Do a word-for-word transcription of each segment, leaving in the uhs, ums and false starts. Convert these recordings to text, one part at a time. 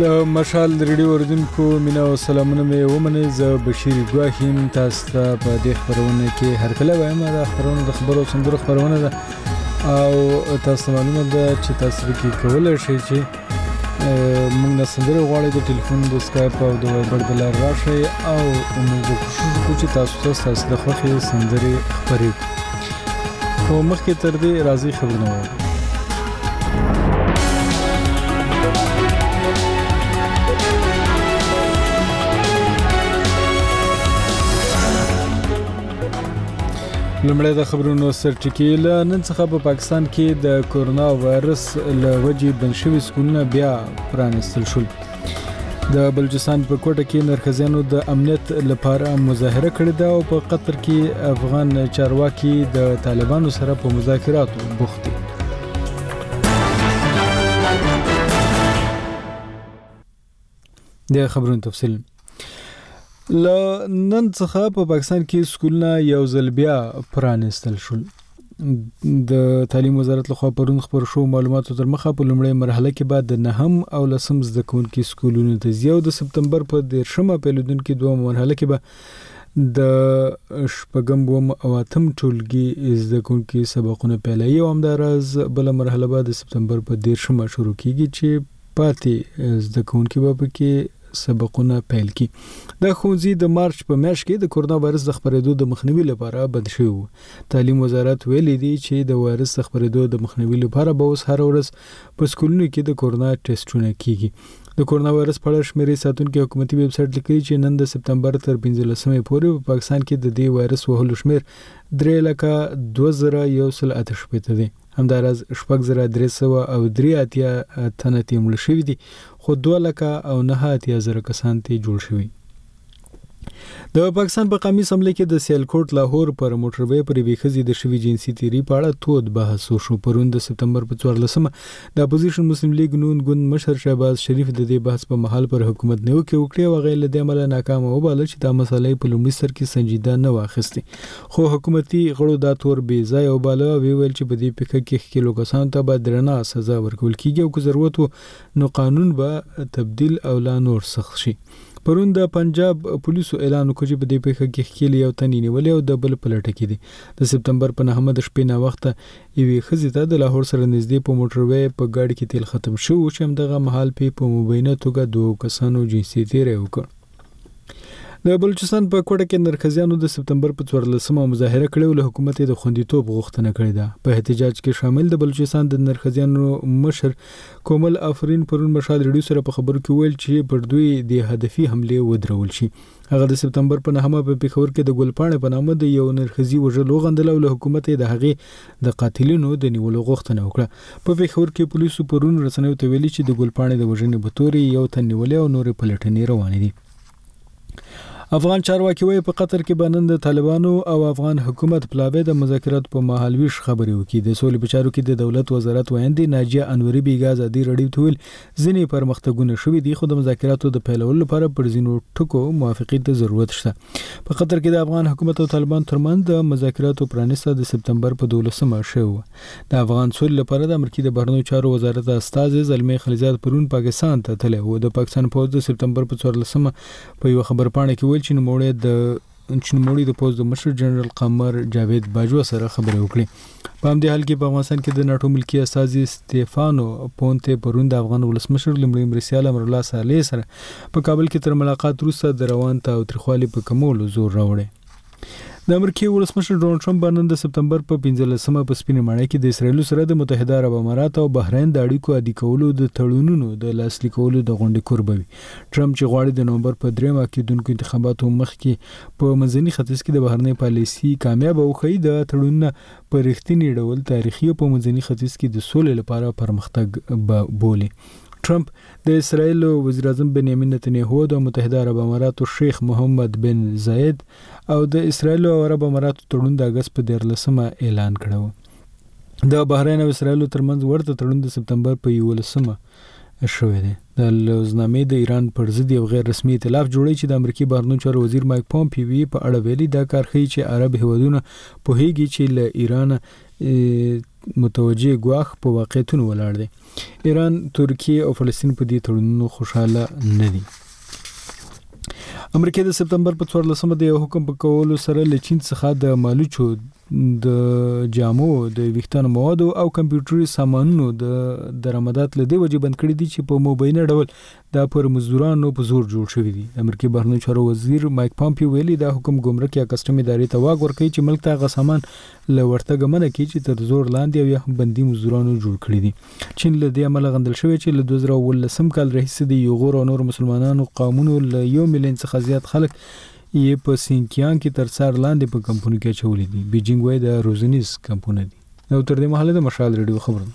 د مشال ریډیو اوریدونکو مینا او سلامونه مې ومنئ. زه بشیر ګواهي یم تاسو ته په دې خپرونه کې هر کله وایم دا خبرونه د خبرو سندرو خبرونه ده او تاسو معلومه ده چې تاسو کې کولای شئ چې موږ نه سندرې غواړئ د ټلیفون د سکایپ او د وایبر د لارې راشئ او موږ کوشش وکړو چې تاسو ته تاسو د خوښې سندرې خپرې کړو. خو مخکې تر دې راځي خبرونه واورو. لمړی د خبرونو سرټکی له نن څخه په پاکستان کې د کورونا وایرس له وجې بند شوي سکولونه بیا پرانیستل شول. د بلوچستان په کوټه کې نرښځیانو د امنیت لپاره مظاهره کړې ده او په قطر کې افغان چارواکي د طالبانو سره په مذاکراتو بوخت دي. د خبرونو تفصیل ل نن څخه په پاکستان کې سکولونه یو ځل بیا پرانیستل شول. د تعلیم وزارت لخوا پرون خبر شو معلوماتو تر مخه په لومړۍ مرحله کې بعد د نهم او لسم زده کوونکو سکولونو ته ځي او د سپتمبر په دیرشمه پیلودونکو دوه مرحله کې به د شپږم اووم او اتم ټولګي زده کوونکو سبقونه پیلوي او همداراز بل مرحله به د سپتمبر په دیرشمه شروع کیږي چې پاتې زده کوونکو به پکې سبقونه پیل کی. د ښوونځي د مارچ په میاشت کې د کورونا وایرس د خپرېدو د مخنیوي لپاره بند شوی و. تعلیم وزارت ویلي دی چې د وایرس د خپرېدو د مخنیوي لپاره به اوس هر ورځ په سکولونو کې د کورونا ټیسټونه کیږي. د کورونا وایرس په اړه شمیرې ساتونکو حکومتي ویب سټ لیکلي چې نن د سپتمبر تر پنځلسمې پورې په پاکستان کې د دې وایرس وهلو شمیر درې لکه دوه زره یو سل اته شپېته دی. همداراز شپږ زره درې سوه او درې اتیا تنه ترې مړه شوي دي خو دوه لکه او نهه اتیا زره کسان ترې جوړ شوي. د پاکستان په قومي اسمبلی کې د سیالکوټ لاهور پر موټروي پر یوې ښځې د شوي جنسي تیري په اړه تود بحث وشو. پرون د سپتمبر په څوارلسمه د اپوزیشن مسلم لیگ نون ګوند مشر شهباز شریف د دې بحث په محل پر حکومت نیوکې وکړې او هغه له دې عمله ناکامه وباله چې دا مسله په لومړي سر کې سنجیده نه واخیستې. خو حکومتي غړو دا تور بې ځایه وباله او ویل چې په دې پیښه کې ښکېلو کسانو ته به درنه سزا ورکول کیږي او که ضرورت و نو قانون به تبدیل او لا نور سخت شي. پرون د پنجاب پولیسو اعلان وکړ چې په دې پیښه کې ښکېلي یو تن نیولې او د بل په لټه کې دي. د سپتمبر په نهمه د شپې ناوخته یوې ښځې ته د لاهور سره نږدې په موټروي په ګاډي کې تیل ختم شو چې همدغه مهال پې په مبینه توګه دوه کسانو جنسي تیری وکړ. د بلوچستان په کوټه کې نرښځیانو د سپتمبر په څوارلسمه مظاهره کړې او له حکومت د خوندیتوب غوښتنه کړې ده. په احتجاج کې شامل د بلوچستان د نرښځیانو مشر کومل آفرین پرون مشال ریډیو سره په خبرو کې ویل چې پر دوی د هدفي حملې ودرول شي. هغه د سپتمبر په نهمه په پېښور کې د ګلپاڼې په نامه د یو نرښځي وژل وغندل او له حکومت د هغې د قاتلینو د نیولو غوښتنه وکړه. په پېښور کې پولیسو پرون رسنیو ته ویلي چې د ګلپاڼې د وژنې په تورې یو تن نیولې او نورې پلټنې روانې دي. افغان چارواکي وایي په قطر کې به نن د طالبانو او افغان حکومت پلاوی د مذاکراتو په مهال ویش خبرې وکړي. د سولې په چارو کې د دولت وزارت وایندې ناجیه انوري بیګا ازادي راډیو ته ویل ځینې پرمختګونه شوي دي خو د مذاکراتو د پیلولو لپاره پر ځینو ټکو موافقې ته ضرورت شته. په قطر کې د افغان حکومت او طالبان ترمنځ د مذاکراتو پرانیسته د سپتمبر په دولسمه شوی و. د افغان سولې لپاره د امریکا د بهرنیو چارو وزارت استازي زلمي خلیزاد پرون پاکستان ته تللی و. د پاکستان پوځ د سپتمبر په څوارلسمه په یو خبرپاڼه کې ویل چې نوموړی د چنموړي د پوځ د مشر جنرال قمر جاوید باجوا سره خبرې وکړې. په همدې حال کې په افغانستان کې د ناټو ملکی استازي سټيفانو پونته پرون د افغان ولسمشر لومړي مرسیال امر الله صالح سره په کابل کې تر ملاقات وروسته د روان تاوتریخوالي په کمولو زور راوړی. د امریکای ولسمشر ډونالد ټرمپ نن د سپتمبر په پنځلسمه په سپینې ماڼۍ کې د اسرایل سره د متحده عرب امارات او بحرین د اړیکو عادي کولو د تړونونو د لاسلیک کولو د غونډې قربوي. ټرمپ چې غواړي د نومبر په دریمه کېدونکو انتخاباتو مخکې په منځني ختیځ کې د بهرنۍ پالیسي کامیاب وښيي د تړونونه په رښتینی ډول تاریخي او په منځني ختیځ کې د سولې لپاره پرمختګ بولي. ټرمپ د اسرائیل وزیر اعظم بنیامین نتنیاهو د متحده عرب اماراتو شیخ محمد بن زاید او د اسرائیل او عرب اماراتو تړون د اگست په دیارلسمه اعلان کړو. د بحرین او اسرائیل ترمنځ ورته تړون د سپتمبر په یولسمه شوی دی. د لوزنامې د ایران پر ضد یو غیر رسمي ائتلاف جوړی چې د امریکای بهرنیو چارو وزیر مایک پومپیو په اړه ویلي دا کار ښیي چې عرب هیوادونه پوهیږي چې له ایران متوجه ګواښ په واقعیتونو ولاړ دی. ایران، ترکیه او فلسطین په دې تړونونو خوشاله نه دي. امریکا د سپتمبر په څوارلسمه د یو حکم په کولو سره له چین څخه د مالوچو د جامو د ویښتانو موادو او کمپیوټري سامانونو د درآمدات له دې وجې بند کړي دي چې په مبینه ډول دا پر مزدورانو په زور جوړ شوي دي. امریکایي بهرنیو چارو وزیر مایک پامپیو ویلي دا حکم ګمرک یا کسټم ادارې ته واک ورکوي چې ملک ته هغه سامان له ورتګه منع کړي چې تر زور لاندې او یا هم بندي مزدورانو جوړ کړي دي. چین له دې امله غندل شوی چې له دوه زره اوولسم کال راهیسې د یوغور او نور مسلمانانو قومونو له یو میلیون څخه زیات خلک یې په سینکیان کې تر سر لاندې په کمپونو کې اچولي دي. بیجینګ وایي د روزنیز کمپونه دي. او تر دې مهاله د مشال ریډیو خبرونه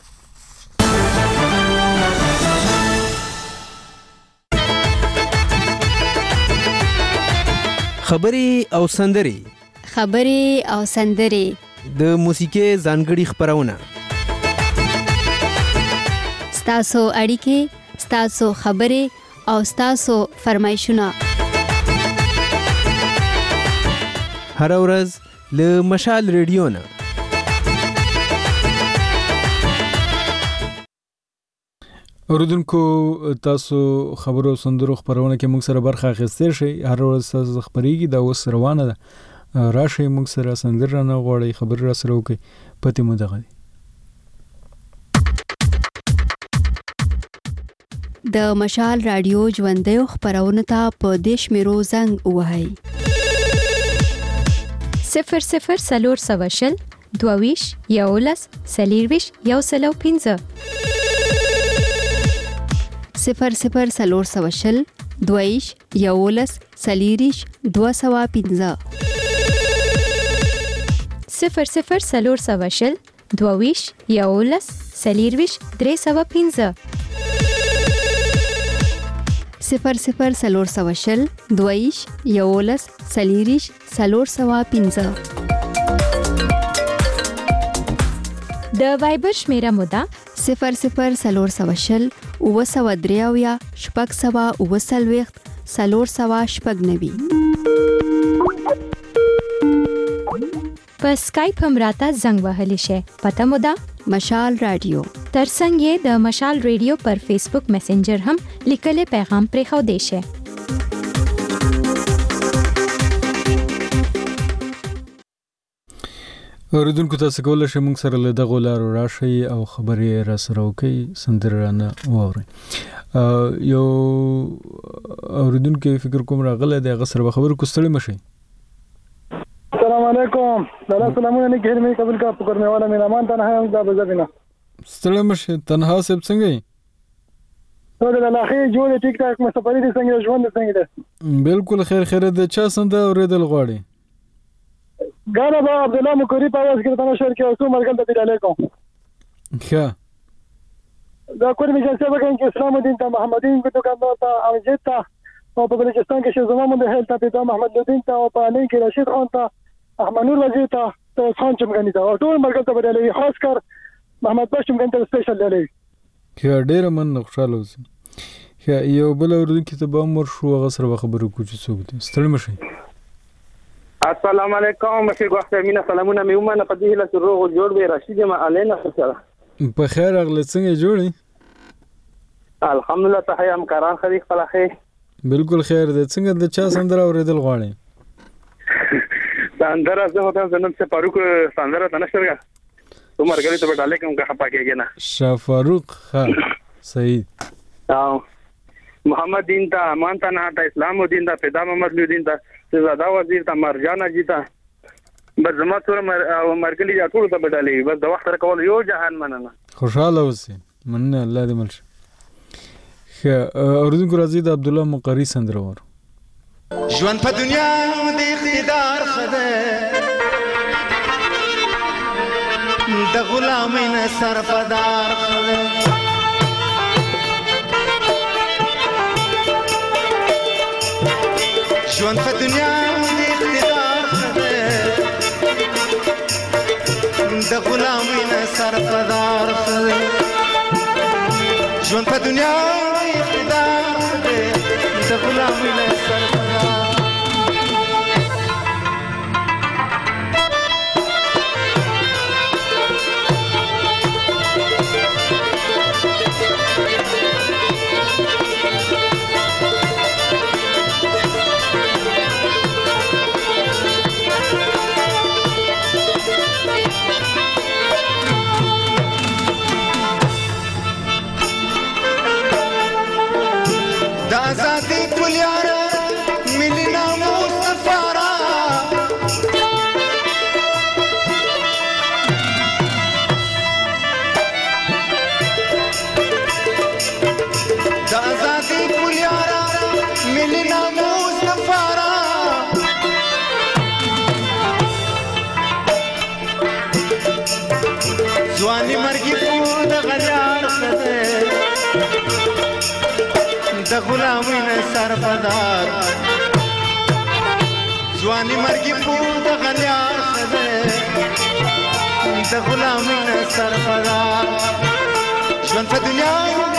خبرې او سندرې خبرې او سندرې د موسیقي ځانګړي خبرونه ستاسو اړیکې ستاسو خبرې او ستاسو فرمایشونه هر ورځ له مشال ریډیو نه. اوریدونکو تاسو خبرو سندرو خبرونه کې موږ سره برخه اخیستئ شئ. هر ورځ تاسو خبرېږي دا اوس روانه ده. راشئ موږ سره سندر نه غواړئ خبر را سره وکړئ پته مو دغه د مشال رادیو ژوندۍ خبرونه ته په دیش میرو زنګ وهاي صفر صفر سلور سواشل دوویش یولس سلیرویش یو سلو پینزه صفر صفر سلور سواشل دوویش یولس سلیریش دو سوا پینزه صفر صفر سلور سواشل دوویش یولس سلیرویش درې سوا پینزه صفر صفر سلور سواشل دویش یولس سلیریش سلور سوا پینزه. د وایبر شمیره مودا صفر صفر سلور سواشل اوه سوا دریاویا شپږ سوا اوه څلوېښت سلور سوا شپږ نوي. په سکایپ هم راته زنګ وهلی شي. پته مودا مشال رادیو. ترڅنګ یې د مشال ریډیو پر فیسبوک میسنجر هم لیکلي پیغام پرې خو دی شي. اوریدونکو تاسو کولای شئ موږ سره له دغه لارو راشئ او خبرې را سره وکړئ سندره نه واورئ. یو اوریدونکو فکر کوم راغله د هغه سره خبرو کوستړی مشي. السلام علیکم. لالا سلامونه نه کېږي مې قبول کا پکرنے والا میرا مان تنها هم دا بزبینا ستړی مشه تنها سب څنګه یې ټول لا اخی جوړ ټیک ټاک مې سفرې دي څنګه ژوند څنګه ده بالکل خیر خیر د چا سنده اوریدل غواړي غانا با عبد الله مکری په واس کې تنه شهر کې اوسو مرګل ته علیکم ښه دا کوم چې څه وکړي چې اسلام دین ته محمدین کو ته ته امجد ته او په بلوچستان کې شه زموږ د هلته پیدا محمد لودین ته او په علي کې رشید خان ته احمد نور وزیر ته ته خان چمګنی ته ټول مرګ ته بدلې خاص کر محمد پښتون ګنټ سپیشل دی. خیر ډیر من خوشاله اوسم. خیر یو بل اوریدونکو ته به مر شو هغه سره خبرو کوو چې څوک دي. ستړي مشه. السلام علیکم مشه ګوښه مینا سلامونه مې ومنه په دې له روغ جوړ به رشید ما الینا سره په خیر اغله څنګه جوړي الحمدلله ته هم کاران خري خپل خیر بالکل خیر ده. څنګه د چا سندره اوریدل غواړي سندره زه هوته زنم سے فاروق سندره تنشرګه تو مرګلی ته بټاله کوم کا خپا کېږي نه شاه فاروق ها صحیح او محمد دین تا امان تا نه تا اسلام دین تا پیدا محمد دین تا زاده وزیر تا مرجان اجي تا بس زما سره مرګلی یا ټول ته بټاله بس د وخت کول یو جهان مننه خوشاله اوسئ مننه الله دې ملشه. اوریدونکو راځي د عبد الله مقری سندره ور ژوند په دنیا د اقتدار خده د غلامۍ نه سرپدار خده ژوند په دنیا د اقتدار خده د غلامۍ نه سرپدار خده ژوند په دنیا د غلامۍ نه سرپدار غلامی نه سربدار ځواني مرګي په دغه لار سره د غلامی نه سربدار ژوند په دنیا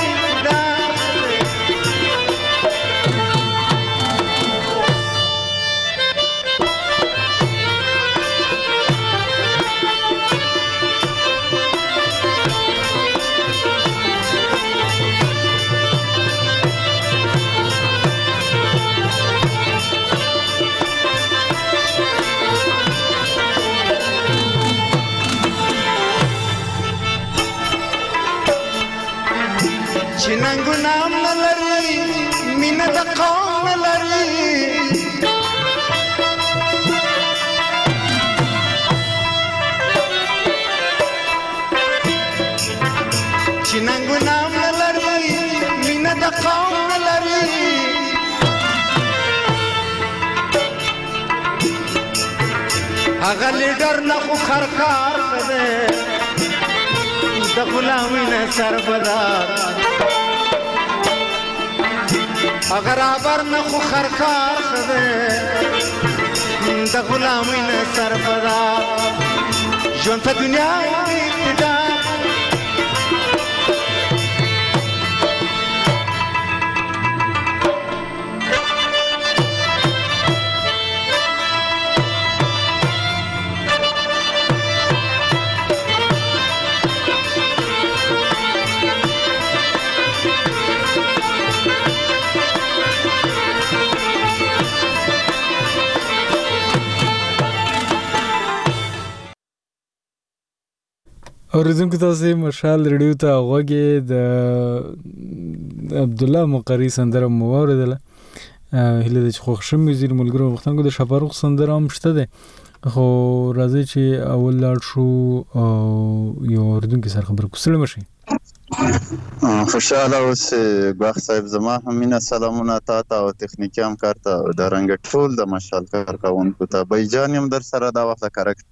چې ننګو نام نه لري مینه د قوم نه لري چې ننګو نام نه لري مینه د قوم نه لري هغه لیډر نه خو خرکار دی د غلامی نه سربدار اگر آبر نه خو خرکار خده د غلامی نه سربدار ژوند په دنیا اقتدار اوریدونکو تاسې مشال ریډیو ته غوږې د عبدالله مقري سندره مو واورېدله هیله ده چې خوښ شوي ځینې ملګرو غوښتنکو د شفاروق سندره هم شته دی خو راځئ چې اول لاړ شو او یو اوریدونکي سره خبرې کوو ستړي مه شئ خوشحاله اوسې ګواښ صاحب زما هم مینه سلامونه تا ته او تخنیکي همکار ته او دارنګه ټول د مشال کارکوونکو ته بیجان یم در سره دا وخت د کارک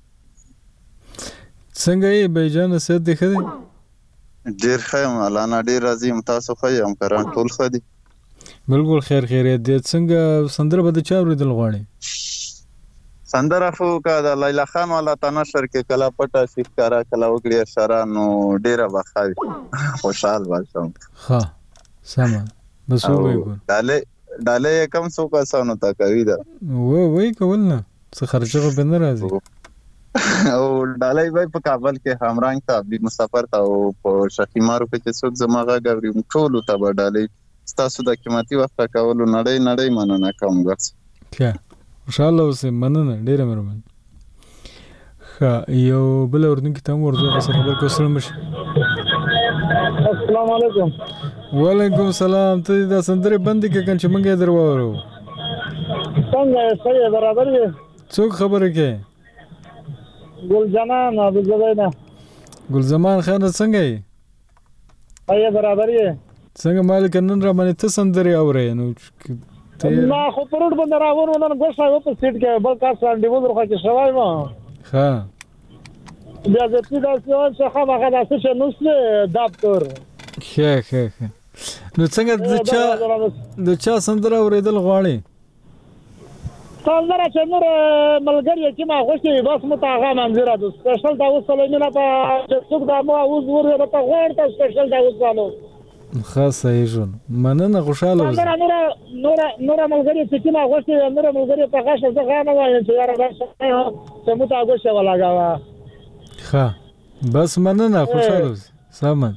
څنګه یې بیجان صحت دی ښه دی ډېر ښه یم الله نه ډېر راضي یم تاسو ښه یې همکاران ټول ښه دي بلکل خیر خیریت دی څنګه سندره به د چا اورېدل غواړې سندره خو که د لیلا خان والا تنشر کې کله پټه شي ښکاره کله وکړي اشاره نو ډېره به ښه وي خوشحال به شم ښه سمه بس ووایې ګور ډالۍ ډالۍ یې کم څو کسانو ته کوي ده ووایي کول نه څه خرچه خو به نه راځي او ډالۍ به په کابل کې همرنګ ته عبدي مسافر ته او په شخیمارو کې چې څوک زما غږ اوري ټولو ته به ډالۍ ستاسو د قیمتي وخت راکولو نړۍ نړۍ مننه کوم ګرځ ښه خوشحاله اوسئ مننه ډېره مهرباني ښه یو بل اورېدونکي ته هم ورځو سره خبرې کوو ستړي مه شئ السلام علیکم وعلیکم السلام ته دې دا سندرې بندې کړه که چې موږ یې در واورو څنګه یې ښه یې برابر یې څوک خبرې کوي ګل جانان ابوزبیده ګل زمان خان څنګه یې ښه یې برابر یې څنګه مالک نن را باندې ته سندرې اورې نو ما خو په روډ باندې راوړم نن ګوښه و په سیټ کې بل کار سره ډیول روخه کې شوای ما ښه بیا د دې داسې چې خامخا داسې چې نوسله دفتر ښه ښه ښه نو څنګه د چا د چا سندره اورېدل غواړې سندره چې نور ملګری چې ما غوښتي بس مو ته هغه منظره ده سپیشل دا اوس سلیمینه په څوک دا مو اوس ورته په غوړ ته سپیشل دا اوس والو خاصه یې جون مننه خوشاله اوسه نور نور نور نور ملګری چې ما غوښتي نور ملګری په غاښه څه غانه وایم چې یاره بس چې مو ته غوښه ولاګاوه ښه بس مننه خوشاله اوسه سامان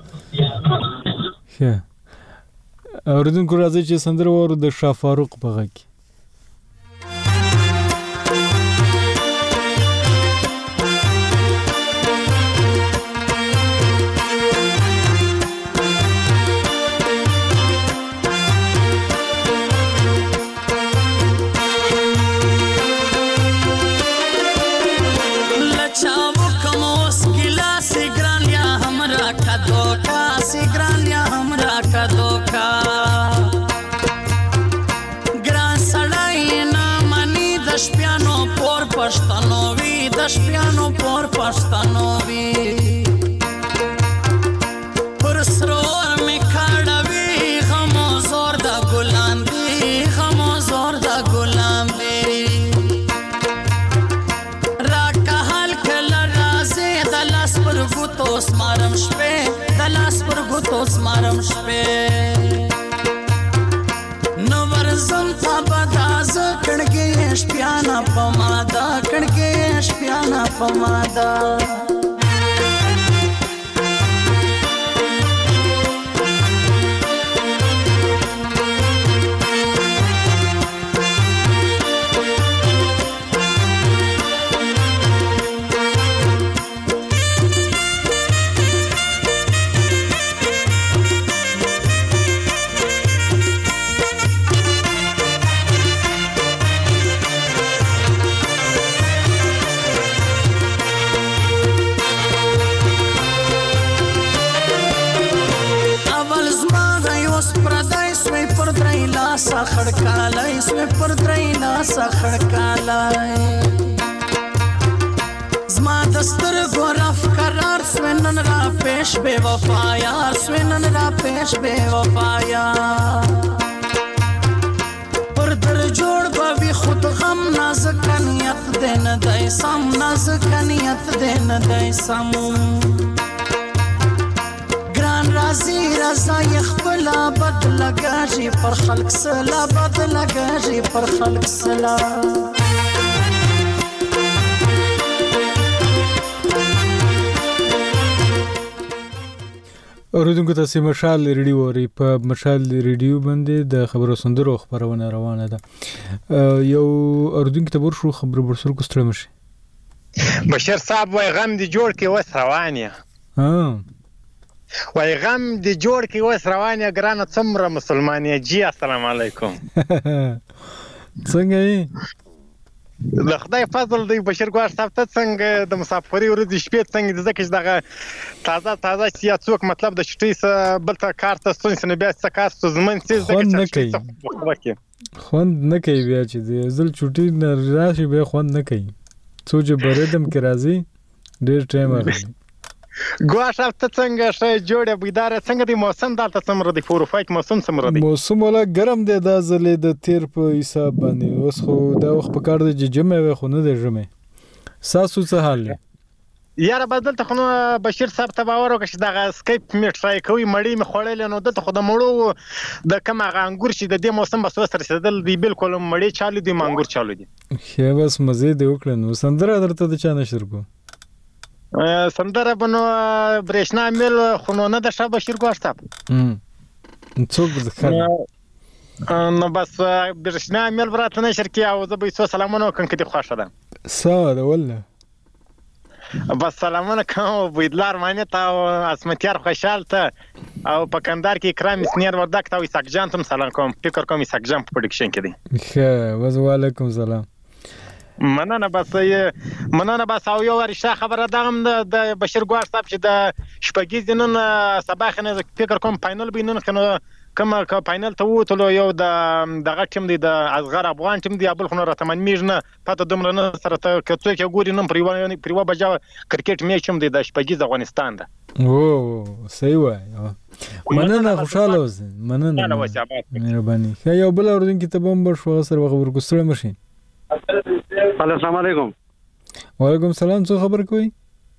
ښه اوریدونکو راځي چې سندره وورو د شفاروق په غږ کې پښتنوي د شپانو پور پښتنوي پر سرور می کاړوي غمو زور د روز مارم شپې نو ورزم تا بداز کړګې شپیانا پمادا کړګې شپیانا پمادا لاسا خړکالای سوې پر درې لاسا خړکالای زما دستر ګورف قرار سوې نن را پېښ بے وفایا سوې نن را پېښ بے وفایا پر در جوړ به خود غم نازک نیت دین دای سم نازک نیت دین دای سم رازی رضای خپلا بد لگاجی پر خلق سلا بد لگاجی پر خلق سلا اوریدونکو تاسو مشال ریډیو اوري په مشال ریډیو باندې د خبرو سندرو خبرونه روانه ده یو اوریدونکو ته ورشو خبرو برسول کوستره مشي بشیر صاحب وای غم دی جوړ کې وس روانه ها وای غم دی جوړ کې وس روانه ګرانه څومره مسلمانې جی السلام علیکم څنګه یې د خدای فضل دی بشیر ګوار صاحب ته څنګه د مسافرۍ ورځې شپې څنګه د ځکه چې دغه تازه تازه چې څوک مطلب د شټۍ سره بل ته کار ته ستونی سره بیا څه کار ستونزمن څه ځکه چې خوند نه کوي بیا چې د ځل چوټي نه راشي بیا خوند نه کوي څو چې بریدم کې راځي ډېر ټایم اخلي ګوار صاحب ته څنګه ښه جوړه بيدار څنګه دی موسم دلته څومره دی فوروفایک موسم څومره دی موسم ولا ګرم دی دا ځلې د تیر په حساب باندې اوس خو دا وخت په کار دی چې جمع وي خو نه دی جمع ساسو څه حال دی یاره بدل ته خو بشیر صاحب ته باور وکړه چې دغه سکیپ می ټرای کوي مړی می خوړل نو دته خو د مړو د کوم انګور چې د دې موسم بس وسره رسیدل دی بالکل مړی چالو دی مانګور چالو دی خو بس مزه دی وکړه نو سندره درته د چا نشر کو سندره بنو برېښنا میل خو نه د شاه بشیر ګوار صاحب څوک ځخه نو بس برېښنا میل براته نشر کی او زه به څو سلامونه کوم کدي خوښه ده ساده والله بس سلامونه کوم ویدلار معنی ته اسمتیار خوشحال ته او په کندهار کې کرام سنیر وردک ته اسحاق جان تم سلام کوم فکر کوم اسحاق جان په پروډکشن کې دی ښه وعلیکم سلام مننه بس مننه بس او یو ورشته خبره دغم د بشیر ګوار صاحب چې د شپږیز دینن صباح نه فکر کوم فائنل بینن کنه کوم فائنل ته وته یو د دغه ټیم دی د اصغر افغان ټیم دی ابل خو راتمن میژنه پته دومره نه سره ته کڅو کې ګوري نن پریوان پریوا بجا کرکټ میچ هم دی د شپږیز افغانستان ده او صحیح وای مننه خوشاله اوسئ مننه مهرباني یو بل اوردن کې ته بم شو سره خبر کوستره مشي السلام علیکم وعلیکم سلام څه خبر کوي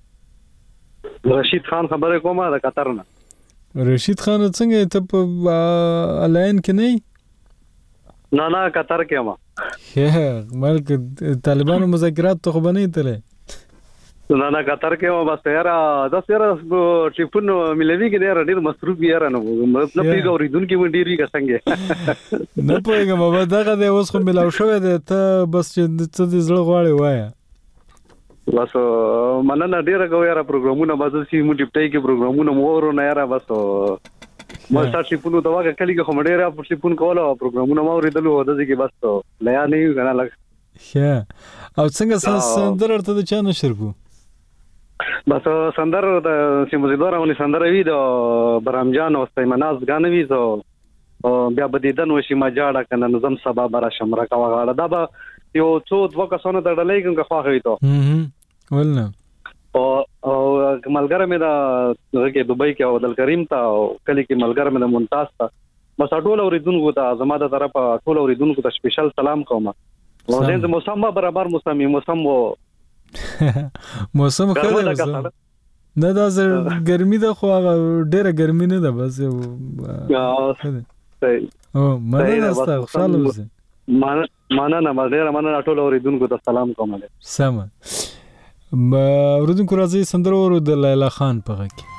رشید خان خبره کومه د قطر نه رشید خان څنګه ته په الاین کې نه نه نه قطر کې ما هه ملک طالبانو مذاکرات ته خو بنې تله نه نه قطر کې ما بس یاره د سره ټلیفون ملوي کې ډېر مصروف یاره نو مطلب پیګو ریدون کې ونډیر وی څنګه نه پوهیږم ما دغه د اوس خو ملاو شوې ده ته بس چې څه دې زړه غواړي وایي بس مننه ډیره کو یاره پروګرامونه بس چې مو ډیپټای کې پروګرامونه مورو نه یاره بس ما ساتلی پونو دا واګه کلی کې خو ډیره پټلی پون کوله پروګرامونه مو ریدلو د دې کې بس لیا نه یو کنه لګ ښه او څنګه سندر ته د چا نشر کو بس سندر د سیمزیدار ونی سندر وی د برامجان او سیمناز غانوی زو بیا بدیدن وشي ما جاړه کنه نظم سبا برا شمره کا وغاړه دا به یو څو دوه کسانو ته ډلې کوم که خواږي ته ولنه او او ملګری مې دا کې دوبۍ کې او عبدل کریم ته کلی کې ملګری مې د ممتاز ته بس ټول اوریدونکو ته زما د طرفه ټول اوریدونکو ته سپیشل سلام کوم او زه موسم برابر موسم موسم وو موسم خیر نه دا زه ګرمي ده خو هغه ډېره ګرمي نه ده بس یو صحیح او مننه ستا خوشحاله اوسئ مننه ډېره مننه ټولو اورېدونکو ته سلام کوم سمه اورېدونکو راځئ سندره واورو د لیلا خان په غږ کې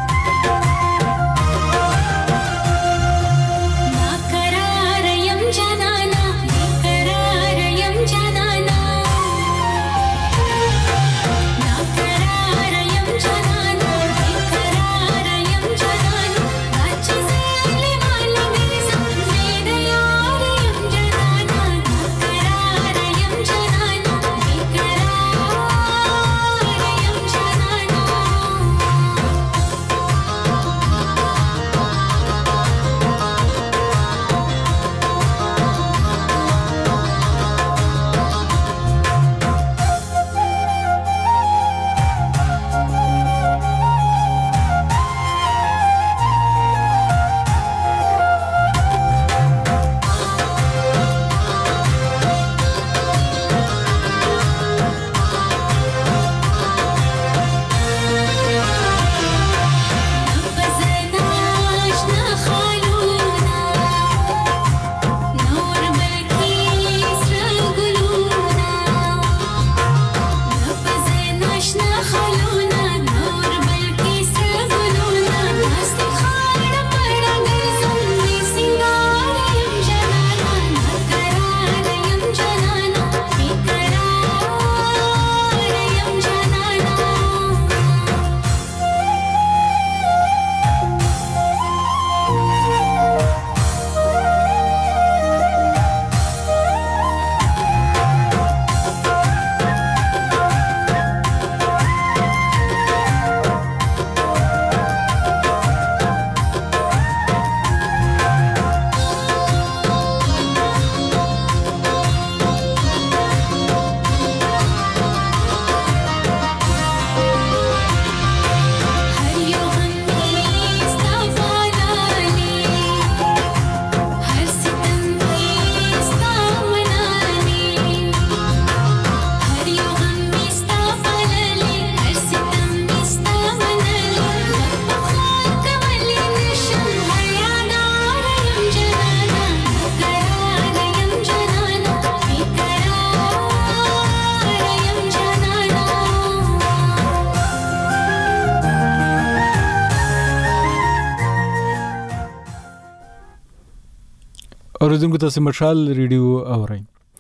اوریدونکو تاسو مشال ریډیو اورئ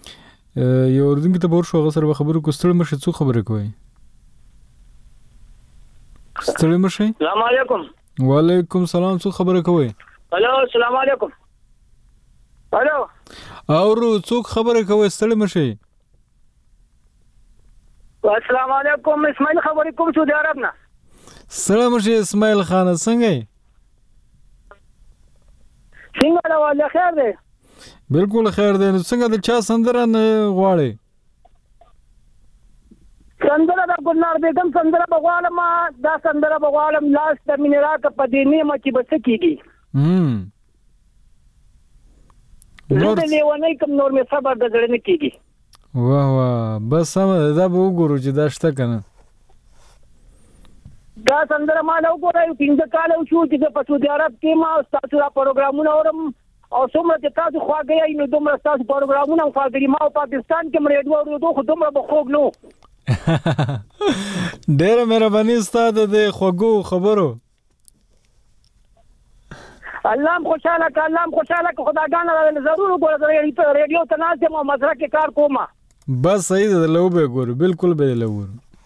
یو اوریدونکو ته ورشو هغه سره خبرو کو ستړي مشه څو خبره کوي ستړي مشه السلام علیکم وعلیکم السلام څو خبره کوي الو السلام علیکم الو اورو څو خبره کوي ستړي مشه السلام علیکم اسماعیل خبرې کوم سعودي عرب نه سلام مشه اسماعیل خان څنګه څنګه دا ولې خیر دی بالکل خیر دی څنګه د چا سندره نه غواړي سندره د ګلنار بیگم سندره بغوالم دا سندره بغوالم لاس د مینرا ک پدینه مچ بس کیږي هم نور نه ونی کوم نور می صبر د زړه نه کیږي واه واه بس سم دا به وګورو چې دا شته کنه دا سندره ما له وګورای پینځه کال شو چې په سعودي عرب کې ما تاسو را پروګرامونه اورم او څومره چې تاسو خواږی نو دومره تاسو پروګرامونه خواږی ما په پاکستان کې مریډو ورو خو دومره بخوګ نو ډېر مهرباني ستاسو د خوګو خبرو الله خوشاله ک الله خوشاله ک خداګان ضرور وګورئ ریډیو ته ناز ما مزرعه کې کار کوم بس صحیح ده لو به ګورو بالکل به لو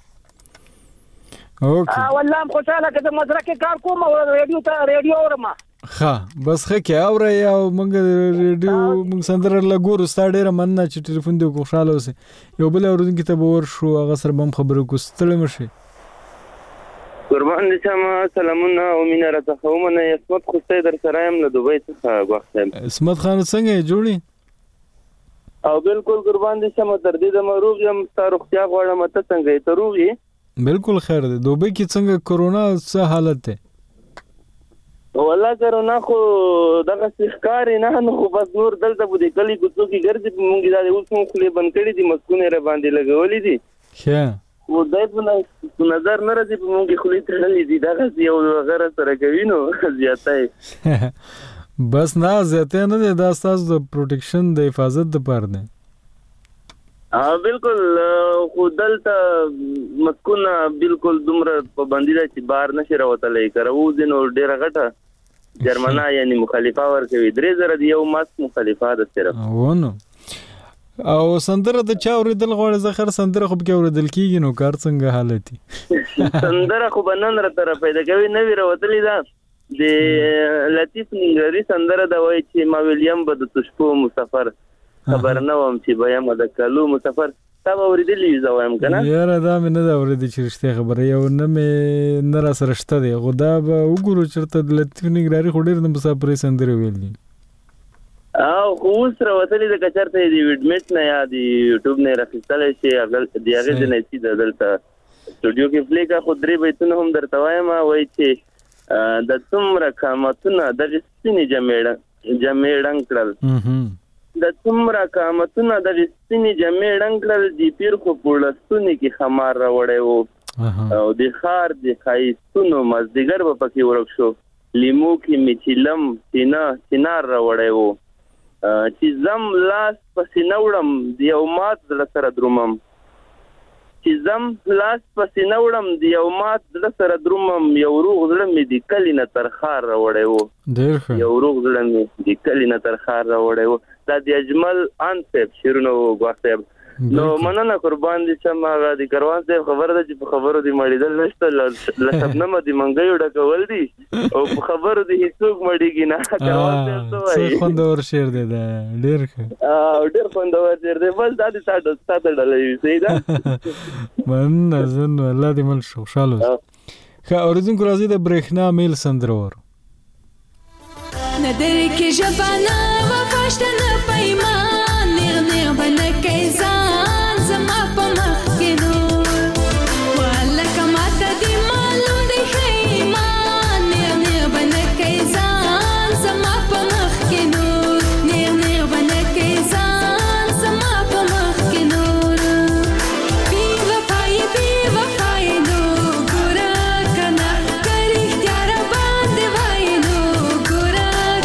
اوکے والله خوشاله ک مزرعه کې کار کوم او ریډیو ته ریډیو اورم ها بس خه کې اوري او موږ ریډیو موږ سندره لګورو ستاره ډیره مننه چې ټلیفون دی خوشاله اوسه یو بل اورونکو ته ور شو هغه سره بم خبرو کو ستړي مشه قربان دي شمه سلامونه او مینه راته خومنه اسمت خوسته در سره يم له دوبۍ څخه غوښتم اسمت خان څنګه جوړي او بالکل قربان دي شمه تر دې د مروغ يم تاروختیا غواړم ته څنګه ته روغي بالکل خیر دی دوبۍ کې څنګه کورونا څه حالت ده والله کرونا خو دغه ښکاری نه نو خو بس نور دلته بده کلی کوڅو کې ګرځي مونږ دا اوس مو خپل بند کړی دي مسکونه را باندې لګولې دي ښه و دای په نظر نه راځي په مونږ خولي تړلې دي دا یو غره سره کوي نو زیاته بس نه زیاته نه دی دا تاسو د پروټیکشن د حفاظت لپاره دی ها بالکل خو دلته مسکونه بالکل دومره پابندي ده چې بار نشي راوتلی که راوځي نو ډېره غټه جرمنه یعنی مخالفه ورکوي درې زره د یو ماسک مخالفه ده صرف ونه او سندره د چا اورېدل غواړي زخر سندره خو پکې اورېدل کېږي نو کار څنګه حالت دي سندره خو به نن راته راپیدا کوي نوې راوتلې ده د لطیف ننګرهاري سندره ده وایي چې ما ویلیم به د تشپو مسافر خبر نه وم چې به یم د کلو مسافر تا به اورېدلي وي زه وایم که نه یاره دا مې نه ده اورېدې چې رښتیا خبره یو نه مې نه راسره شته دی خو دا به وګورو چېرته د لطیف ننګرهاري خو ډېر د مسافرۍ سندرې ویل دي او خو اوس راوتلې ده که چېرته یې د ویډمټ نه یا د یوټیوب نه یې راخیستلی شي د هغې ځای نه یې سي دلته سټوډیو کې پلی کړه خو درې بیتونه هم درته وایم وایي چې د څومره قامتونه دغې سپینې جمې جمې ړنګ کړل د څومره قامتونه دغې سپینې جمې ړنګ کړل د پیر خو په لستونې کې خمار راوړی و او د ښار د ښایستونو مازدیګر به پکې ورک شو لیمو کې مې چیلم سینه چنار راوړی و چې زم لاس پسې نه وړم د یو مات زړه سره درومم چې زم لاس پسې نه وړم د یو مات زړه سره درومم یو روغ زړه مې د کلي نه تر ښار راوړی و یو روغ زړه مې د کلي نه تر ښار راوړی و دا د اجمل ان صاحب شعرونه و ګواښ صاحب نو مننه قربان دي چې هغه د کروان صاحب خبره ده چې په خبرو دې مړېدل نشته له شبنمه د منګیو ډکول دي او په خبرو دې هیڅوک مړېږي نه کروان صاحب څه وایي څه خوندور شعر دی دا ډېر ښه او ډېر خوندور شعر دی بس دا د ستا ته ډله وي صحیح ده مننه زه نو الله دې مل خوشحاله اوسه ښه اورېدونکو راځئ د برېښنا میل سندره وورو نه درې کې ژبه نه وفا شته نه پیمان نیغ نیغ به نه کوي ځان زما په مخ کې نور والله ماته دې معلوم دی ښه ایمان نیغ نیغ به نه کوي ځان زما په مخ کې نور نیغ نیغ به نه کوي ځان زما په مخ کې نور بې وفایي بې وفایي نو ګوره که نه که رښتیا راباندې وایي نو ګوره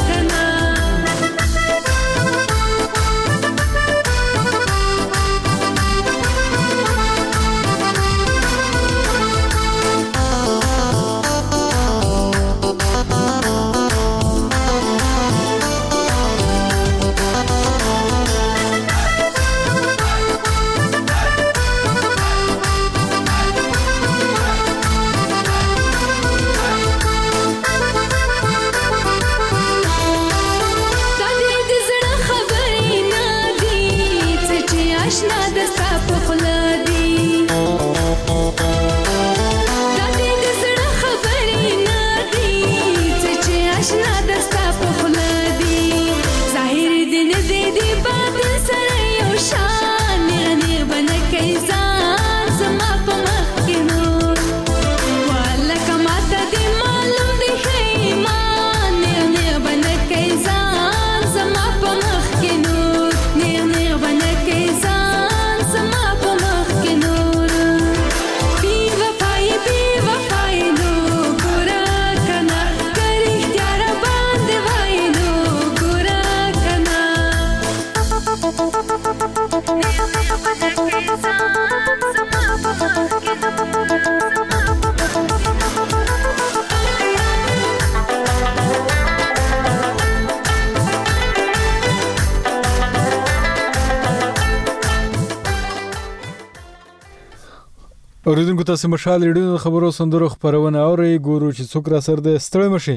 اوریدونکو تاسو مشال ریډیو خبرو سندرو خبرونه اوري ګورو چې څوک را سر د ستړی مشي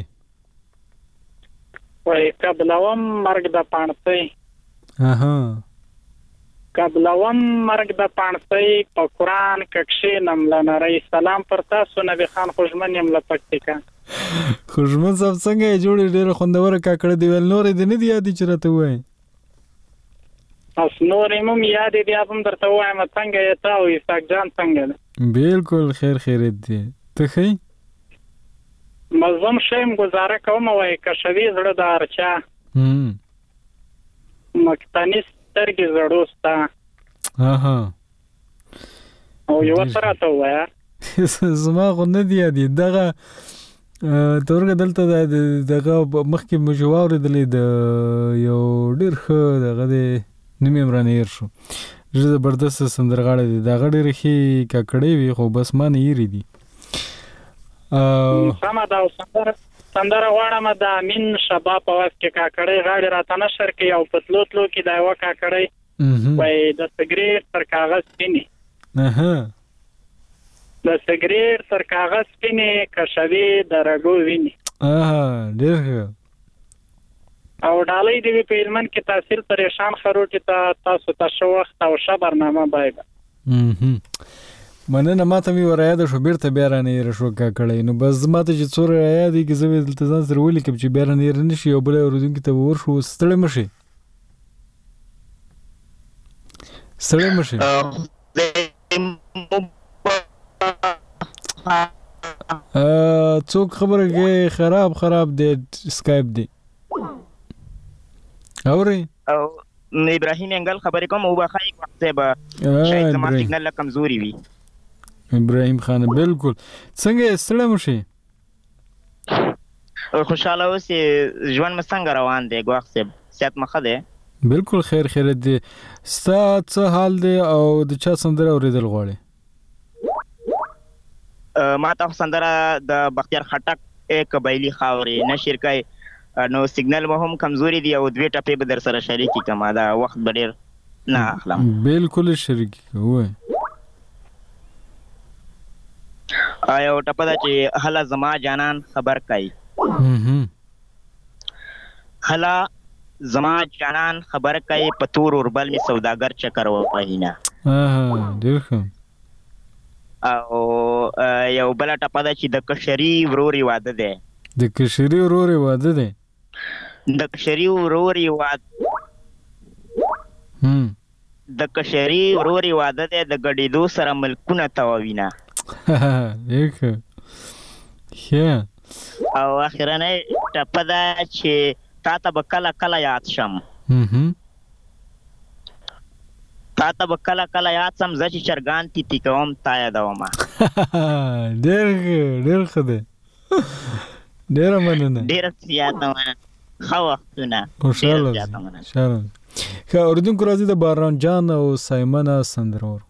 وای قبلوم مرګ د پانسي اها قبلوم مرګ د پانسي په قران کې نم لنري سلام پر تاسو نبی خان خوشمن يم لپکتیکا خوشمن صاحب څنګه جوړ ډیر خوندور کاکړه دی ول نور دې نه دی یاد چرته وای اس نور مم یاد دې اپم درته وایم څنګه یې تاو یې جان څنګه بالکل خیر خیرت دی ته خی مزم شیم گزاره کوم وای کښوی زړه د ارچا هم مکتنی سترګې زړوستا اها او یو سره ته وایا زما غو نه دی دی دغه تورګه دلته دغه مخکې مجوار دلې د یو ډیر ښه دغه د نیمه عمرانیر شو زه زبردست سندرغاړی دی دغه ډیر ښه ککړې وي خو بس ما نه یری دي سم دا سندره سندره غواړم د امین شباب په واس کې کاکړې غاړي راته نشر کې او پتلوتلو کې دا یو کاکړې وای د سګریټ پر کاغذ پینی اها د سګریټ پر کاغذ پینی کښوی درګو ویني اها ډېر او ډالۍ دی په علمن کې تحصیل پریشان خروټی ته تاسو ته شو وخت او شبرنامه بایګه اها مننه ماته می وریا د شو بیرته بیا رانه یې شو کا کړی نو بس ماته چې څور ریا دی کې زه دلته ځان سره ولي کوم چې بیا رانه یې نشي او بل ورودونکو ته ورشو ستړی مشي ستړی مشي ا څوک خبره کې خراب خراب دی اسکایپ دی اوري او ابراهیم انګل خبرې کوم او بخای وخت به شاید زما سیګنل کمزوري وي ابراهیم خان بالکل څنګه ستړی مشي خوشاله اوسې ژوند مې څنګه روان دی ګواښ صاحب صحت مخه دی بالکل خیر خیر دی ستا څه حال دی او د چا سندره اوریدل غواړي ما ته سندره د بختیار خټک قبایلی خاورې نشر کوي نو سیګنل مو هم کمزوري دی او دوی ټپې به در سره شریکي کما دا وخت به ډېر نه اخلم بالکل شریکي وای آیا ټپه دا چې هله زما جانان خبر کوي هله زما جانان خبر کوي په تور اوربل می سوداګر چکر و پهینا اه ډېر ښه او یو بل ټپه دا چې د کشري وروري واده دی د کشري وروري واده دی د کشري وروري واده هم د کشري وروري واده دی د ګډېدو سره ملکونه تاووینه ښه ښه او اخرنۍ ټپه ده چې تا ته به کله کله یاد شم تا ته به کله کله یاد شم زه چې چرګان تیتی کوم تا یادومه ډېر ښه ډېر ښه دی ډېره مننه ډېره زیاته مننه ښه وختونه خوشحاله خوشحاله ښه اورېدونکو راځي د باران جان او سایمنه سندره ورو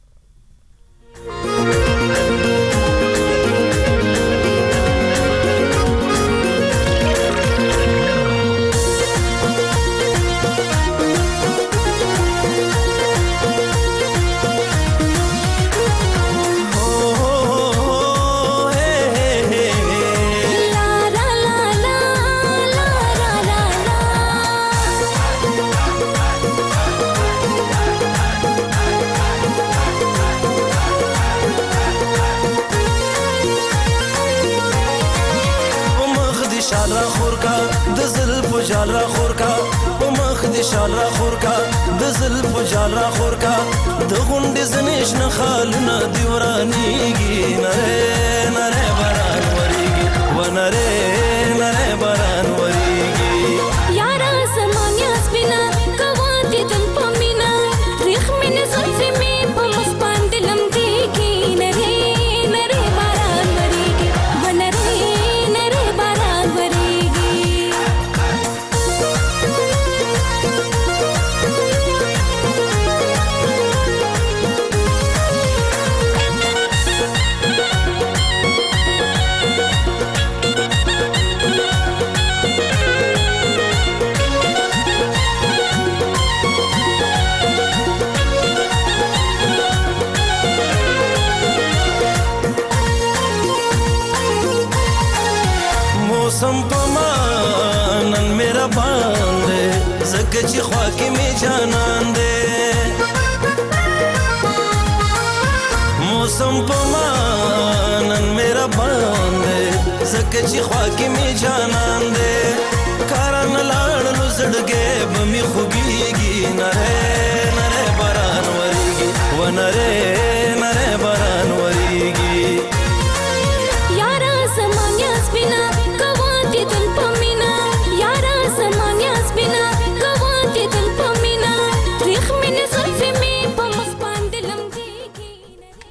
جال را خور کا په مخ دې شال را خور کا د زلف جال را خور کا د غونډې زنیش نه خالونه دی ورانیږي نره نره باران وریږي و نره نره باران وریږي یارا زمانیا سپینا کوان دې تم پمینا ریخ مینه زلفې می په مخ باندې لمدېږي نره نره باران وریږي و نره نره باران وریږي موسم پمانن میرا باندې زکه چې خوا کې می جانان دې موسم پمانن میرا باندې زکه چې خوا کې می جانان دې کارن لاړ لزړګې بمي خوبيږي نره نره باران وریږي و نره نره باران وریږي یارا زمانیا سپینا کوان دې تل پمینا یارا زمانیا سپینا کوان دې تل پمینا ریخ مینه زلفې می په مخ باندې لمدېږي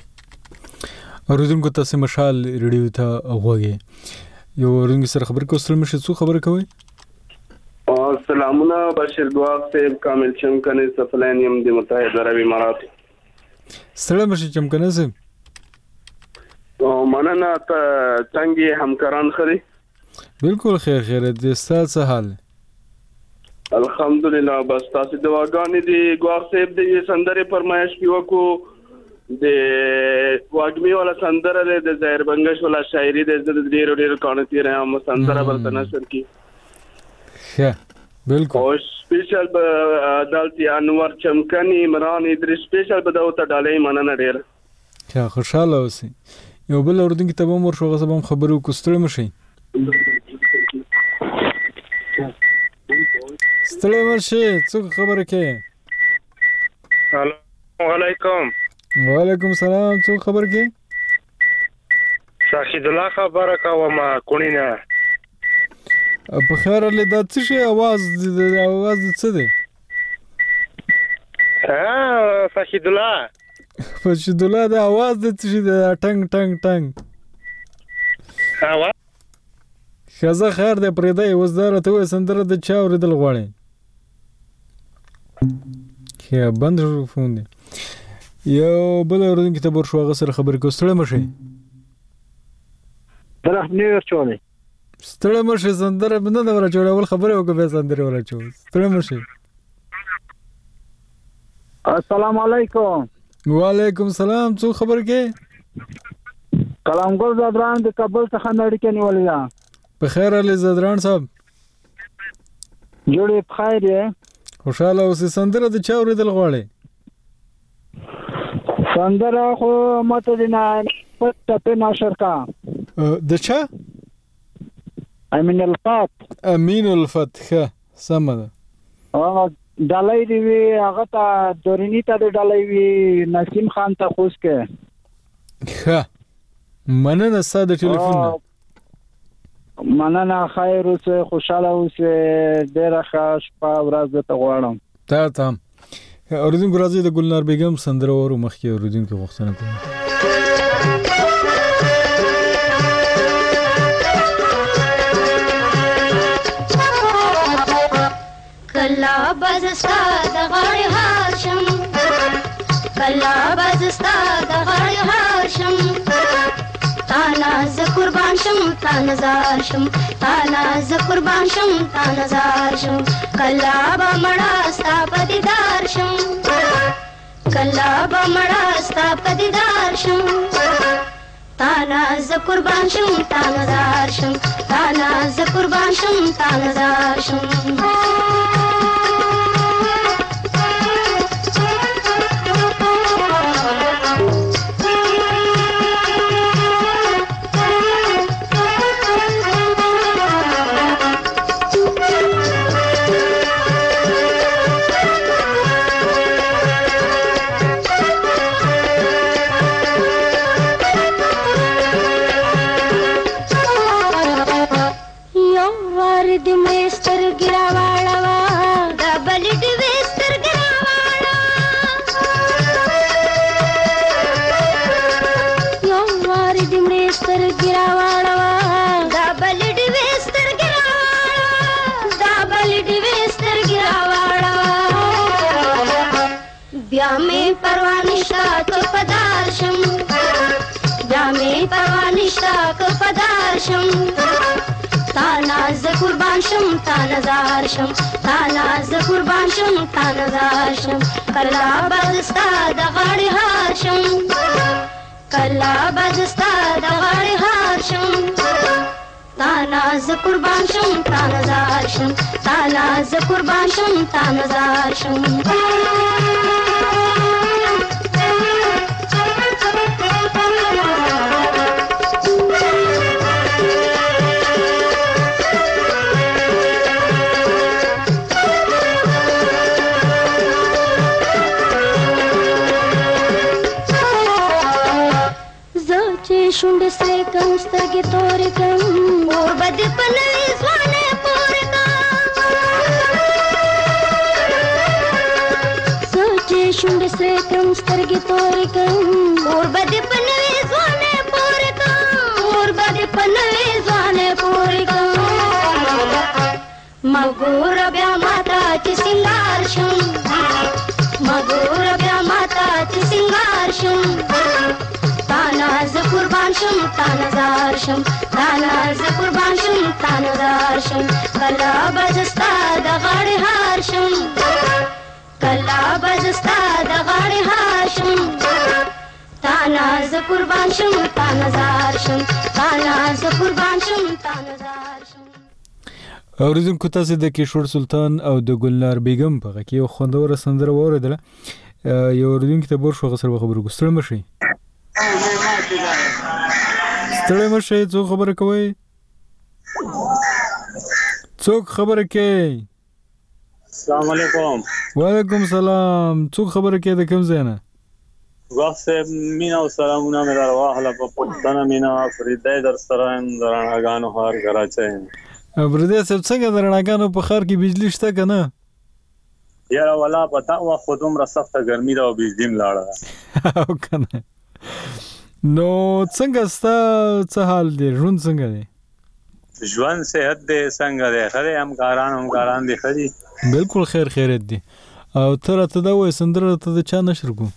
اوریدونکو تاسو مشال ریډیو ته غوږی یو اوریدونکو سره خبر کوستل مشه څو خبر کوي سلامونه بشیر دواغ صاحب کامل چمکنه سفلین یم د متحده عرب امارات سلام مشه چمکنه صاحب او مننه ته څنګه همکاران خري بالکل خیر خیر دې ستاسو حال الحمدلله بس تاسو دواګانې دی ګواخ صاحب د سندره فرمایش کی وکړو د واګمی ولا سندره د ظاهر بنگش ولا شاعری د ډیر ډیر کانتی رہا هم سندره بلته نشر کی ښه بالکل او سپیشل دالتی انور چمکنی عمران ادریس سپیشل بداو ته ډالې مننه ډیر ښه خوشاله اوسئ یو بل اوردونکو ته به مور شو غصب هم خبرو کوستل مشي ستړی مرشي څوک خبره کوي السلام علیکم وعلیکم السلام څوک خبر کې شاهد الله خبره کوم کونینا په خیر له د څه شي आवाज د आवाज څه دی ها شاهد الله شاهد الله د आवाज د څه شي د ټنګ ټنګ ټنګ ها خزه خیر د پرېدای وزدار ته سندره د چا اوریدل غواړي کې بند شو فون دی یو بل اوریدونکو ته ور شو هغه سره خبرې کوستل مشي طرف نه ورچولې ستړی مشه سندره بنده نه ورچولې ول خبره وکړه به سندره ورچول ستړی مشه السلام علیکم وعلیکم السلام څو خبر کې کلامګل زدران د کابل څخه نړۍ کې نیولې ده په خیر علي زدران صاحب جوړې بخیر یې خوشاله اوسې سندره د چا اوریدل غواړي سندره خو ماته د نه پټه په نشر کا د چا امین الفات امین الفتح سمه او ډالۍ دی هغه ته دورینی ته ډالۍ وی نسیم خان ته خوش کې ښه مننه ساده ټلیفون مننه خیر اوسه خوشاله اوسه ډیره ښه شپه ورځ ته غواړم تا ته اوریدونکو راځي د ګلنار بیگم سندره ورو مخکې اوریدونکو غوښتنه کوي کلا بزستا د غړې هاشم کلا بزستا د غړې هاشم تانا ز قربان شم تانا زار شم تانا ز قربان شم تانا زار شم کلا با مړا ستا پدیدار شم کلا با مړا ستا پدیدار شم تانا ز قربان شم تانا زار شم تانا ز قربان شم تانا زار شم تانا ز قربان شم تانا زار شم تانا ز قربان شم تانا زار شم کلا بزستا د غړې هاشم کلا بزستا د غړې هاشم تانا ز قربان شم تانا زار شم تانا ز قربان شم تانا زار شم شونډې سره کم سترګې تورې کم اور بد پنوي ځوانه پورې کا سوچې شونډې سره کم سترګې تورې کم اور بد پنوي ځوانه شم تانا ز قربان شم تانا زار شم تانا ز قربان شم تانا زار شم کلا بزستا د غاړې هار شم کلا بزستا د غاړې هار شم تانا ز قربان شم تانا زار شم تانا ز قربان شم تانا زار شم. اوریدونکو تاسو د کیشور سلطان او د ګلنار بیگم په غږ کې یو خوندوره سندره واوریدله. یو اوریدونکو ته بور شو غسر خبرو ګستړ مشي ستړی مشي څو خبره کوي څوک خبره کوي. السلام علیکم. وعلیکم سلام. څوک خبره کوي د کوم ځای نه؟ وخت مینا او سلامونه مې در واخله په پښتنه مینا فریدای در سره درنګانو هار کراچي. فریدای صاحب څنګه درنګانو په خار کې بجلی شته کنه؟ یاره ولا پتا وا خودم را سخته ګرمي دا او بجلی ملاړه او کنه. نو څنګه ستا څه حال دی؟ ژوند څنګه دی؟ ژوند صحت دی څنګه دی؟ خره هم کاران هم کاران دی خدي بالکل خیر خیرت دی. او تر ته دا وای سندره ته د چا نشر کو؟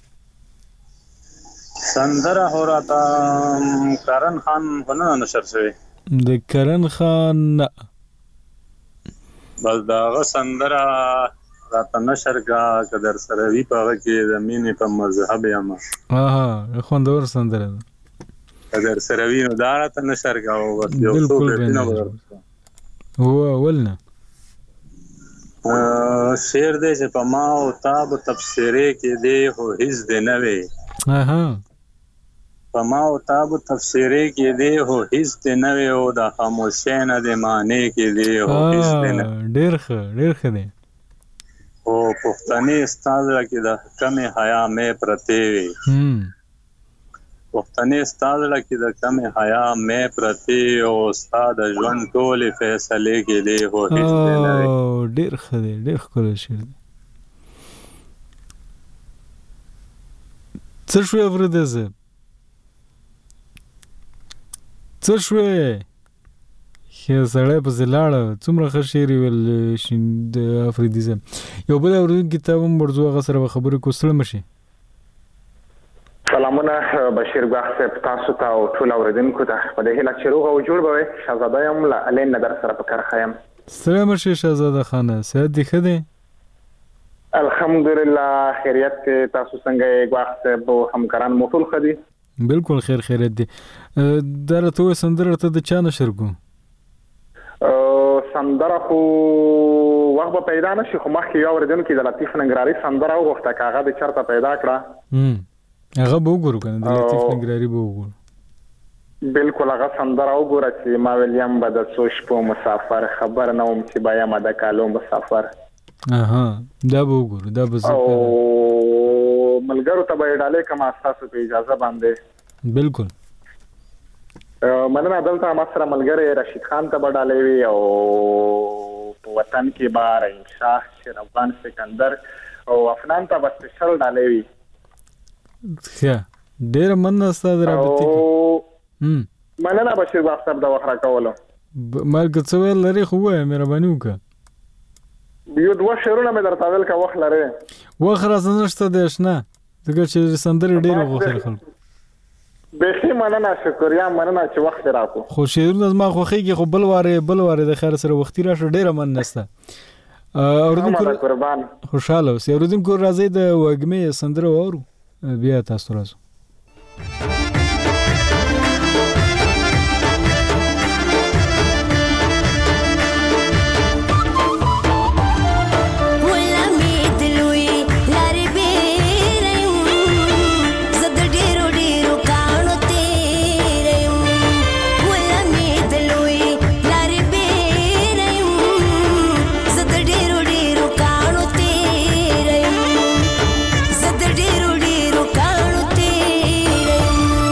سندره هوراتا کرن خان ونه نشر شوی. د کرن خان نه بس داغه سندره راته نشر کا قدر سره وی پاغه کې د مینې په مذهب یم. اها خوندور سندره ده. قدر سره وی نو دا راته نشر کا او بس یو څو بیتونه هو ولنه شعر دې چې په ما او تاب تفسیره کې دی هو هیڅ دی نه وی. اها په ما او تاب تفسیره کې دی هو هیڅ دی نه وی او د خاموشۍ نه د معنی کې دی هو هیڅ دی نه. ډېر ښه ډېر ښه دی. او پښتني استاد لکه د کمې حیا مې پرته وي. پښتني استاد لکه د کمې حیا مې پرته او استاد ژوند ټولې فیصله کې دی هو هیڅ دی نه وی. ډېر ښه دی ډېر ښکلی شعر دی. څه شوې افریدی صاحب څه شوې؟ ښه سړی پسې لاړه. څومره ښه شعر یې ویل د افریدي صاحب. یو بل اورېدونکي ته هم ورځو هغه سره به خبرې کو ستړی مشي. سلامونه بشیر ګواښ صاحب تاسو ته او ټول اورېدونکو ته په دې هیله چې روغ او جوړ به وئ. شهزاده یم له الین نه در سره په کرښه یم. ستړی مشي شهزاده خانه. صحت دې ښه دی؟ الحمدلله خیریت دی. تاسو څنګه یې ګواښ صاحب او همکاران مو ټول ښه دي؟ بالکل خیر خیریت دی. دا راته ووایه سندره ته د چا نشر کو؟ سندره خو وخت به پیدا نه شي خو مخکې یو اورېدونکي د لطیف ننګراري سندره وغوښته که هغه دې چېرته پیدا کړه هغه به وګورو که نه د لطیف ننګراري به وګورو. بالکل هغه سندره وګوره چې ما ویل یم به د څو شپو مسافر خبر نه وم چې به یم د کالو مسافر. اها دا به وګورو دا به زه او ملګرو ته به یې ډالۍ کړم ستاسو په اجازه باندې. بالکل مننه. دلته ما سره ملګری رشید خان ته به ډالۍ وي او په وطن کې به رحیم شاه شیر افغان سکندر او افنان ته به سپیشل ډالۍ وي. ښه ډېره مننه ستا د رابطې مننه بشیر ګواښ صاحب د وخت راکولو. ما که څه ویل لرې خو ووایه مهرباني وکړه. یو دوه شعرونه مې درته ویل که وخت لرې. وخت راته نشته دی اشنا ځکه چې سندرې ډېرې وغوښتل خلکو. بیخي مننه شکریا مننه چې وخت راکو. خو شعرونه زما خوښېږي خو بل وارې بل وارې د خیر سره وختي راشه. ډېره مننه سته. اورېدونکو خوشحاله اوسئ. اورېدونکو راځئ د وږمې سندره واورو بیا تاسو راځو. ډیرو ډیرو کانو ته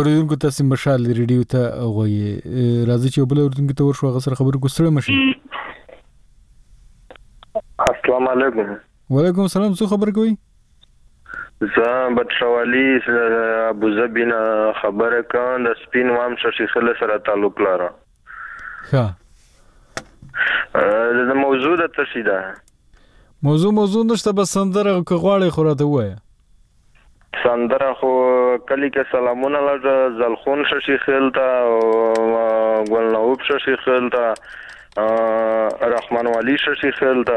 اوریدونکو تاسو مشال ریډیو ته غوي راځي چې بل اوریدونکو ته ورشو غسر خبرو کوستړه مشي. السلام علیکم. وعلیکم السلام. څه خبر کوي؟ زه بچوالی ابو ظبی نه خبره کوم د سپین وام ششي خله سره تعلق لري. ها د موضوع د تشیدا موضوع موضوع نشته بس سندره غواړي خو راته وایي. سندره خو کلی کې سلامونه لږ زلخون ششي خلتا او ګلنوب ششي خلتا رحمان والی ششي خلتا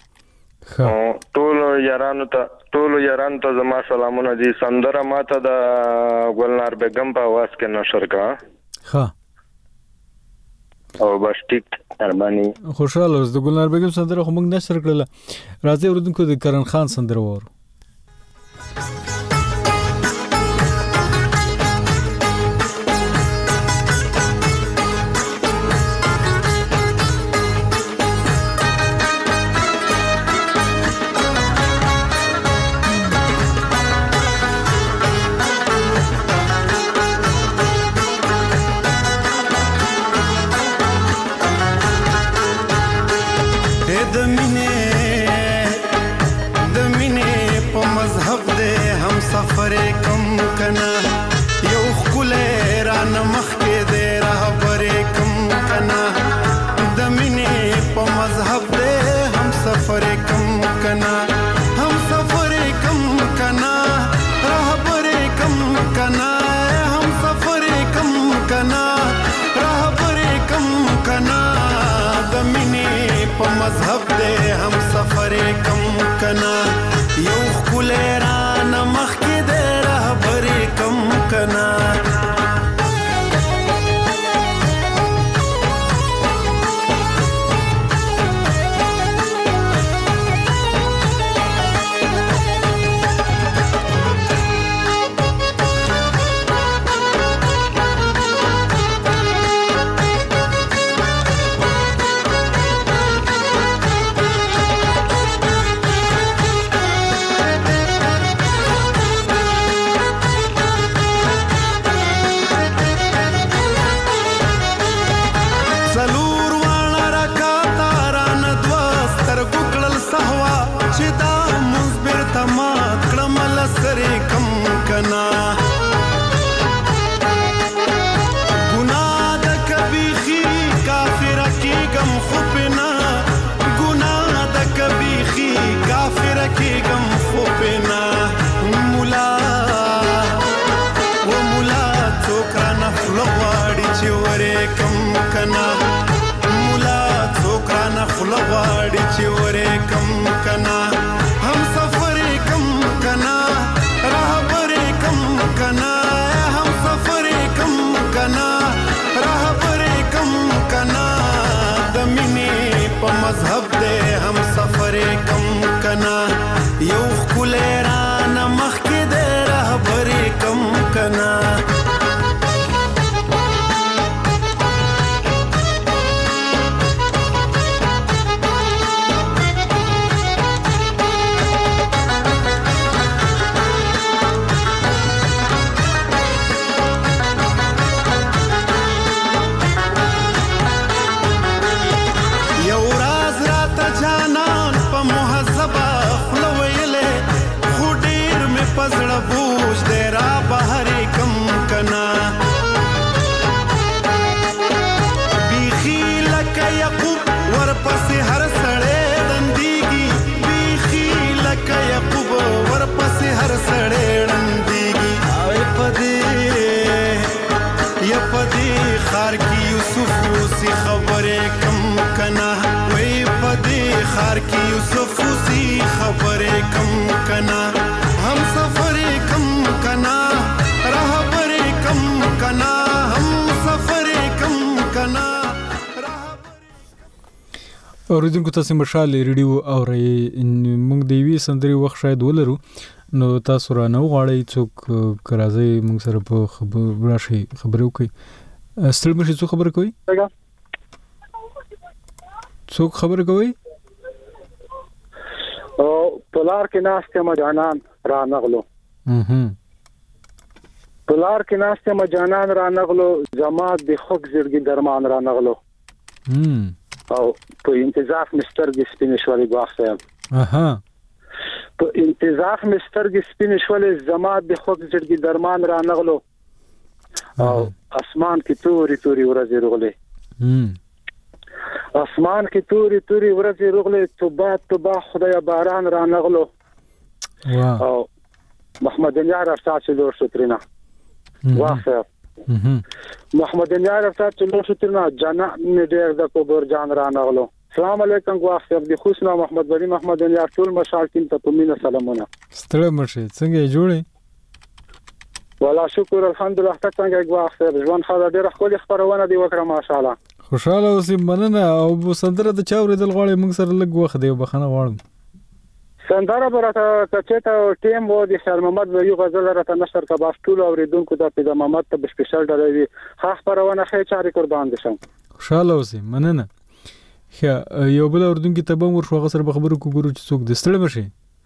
ټول یارانو ته ټول یارانو ته زما سلامونه دي. سندره ماته د ګلنار بیگم په आवाज کې نشر کا. ها او بس ټیک ارمانی خوشاله اوس د ګلنار بیگم سندره خو موږ نشر کړله. راځي اوریدونکو د کرن خان سندره وورو. اوریدونکو تاسو مشال ریډیو اورئ موږ د وی سندري وخت شاید ولرو نو تاسو را نو غواړئ څوک کرازي موږ سره په خبر راشي خبرو کوي ستړي مشي څوک خبر کوي څوک خبر کوي او پلار کې ناشته ما جانان را نغلو اها پلار کې ناشته ما جانان را نغلو جماعت د خوک زړګي درمان را نغلو هم او په انتظار مستر کې سپین شوالي غواخته اها په انتظار مستر کې سپین شوالي جماعت د خوک زړګي درمان را نغلو او اسمان کې توري توري ورځې رغلې هم اسمان کې توري توري ورځې رغلې توبه توبه خدای باران را نغلو واو او محمد یار افسات چې لور شترینا واخه محمد یار افسات چې لور شترینا جنا ډېر د کوبر جان را نغلو السلام علیکم واخه د خوشنا محمد ولی محمد یار ټول مشالکین ته په مینه سلامونه ستړي مرشي څنګه جوړې ولا شکر الحمدلله تاسو څنګه واخه ژوند خاله ډېر خپل خبرونه دی وکړه ماشاءالله خوشاله اوسې مننه او سندره د چا ورېدل غواړي موږ سره لږ وخت دی بخنه غواړم سندره برته کچته ټیم وو د خیر محمد یو غزل راته نشر کا باس ټول اوریدونکو د پیدا محمد ته سپیشل ډالوي خاص پرونه خې چاري قربان دي شم خوشاله اوسې مننه خیا یو بل اوریدونکو ته به ور شو غسر به خبرو کو ګورو چې څوک د ستړي مشي